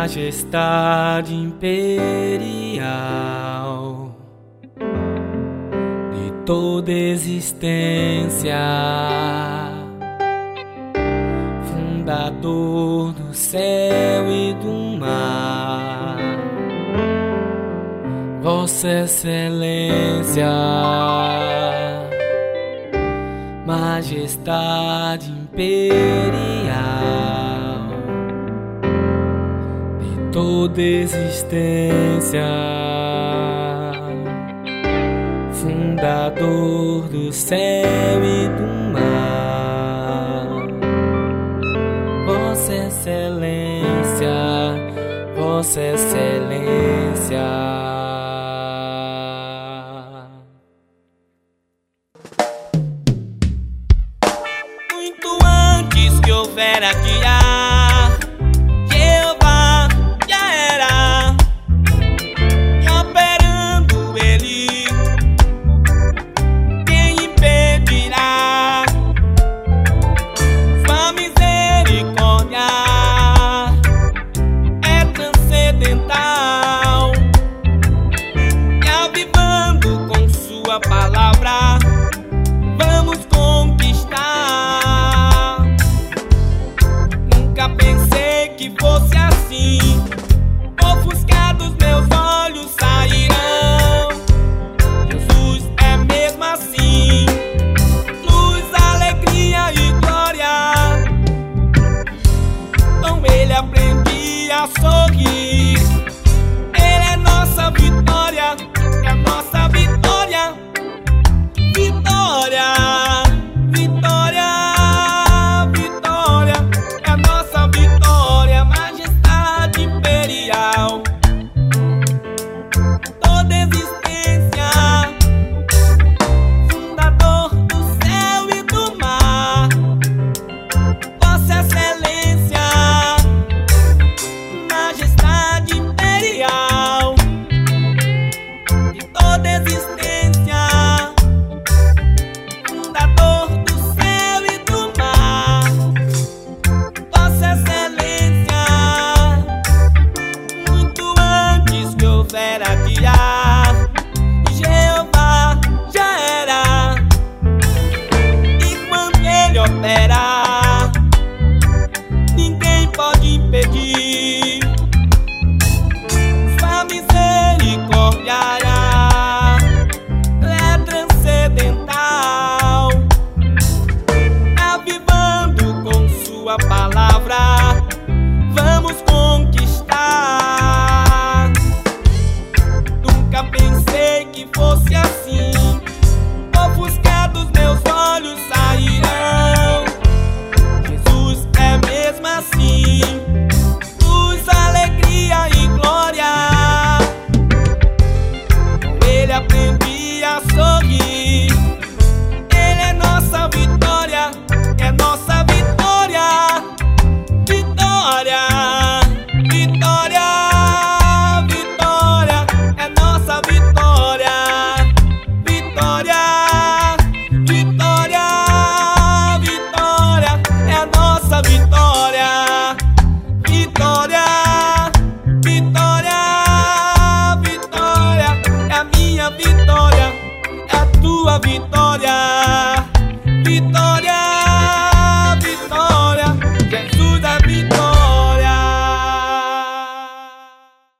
majestade imperial de toda existência, fundador do céu e do mar, Vossa Excelência, majestade imperial toda existência, fundador do céu e do mar, Vossa Excelência, Vossa Excelência. Muito antes que houvera guiar, palavra, vamos conquistar. Nunca pensei que fosse assim. Ofuscados meus olhos sairão. Jesus é mesmo assim, luz, alegria e glória. Com Ele aprendi a sorrir.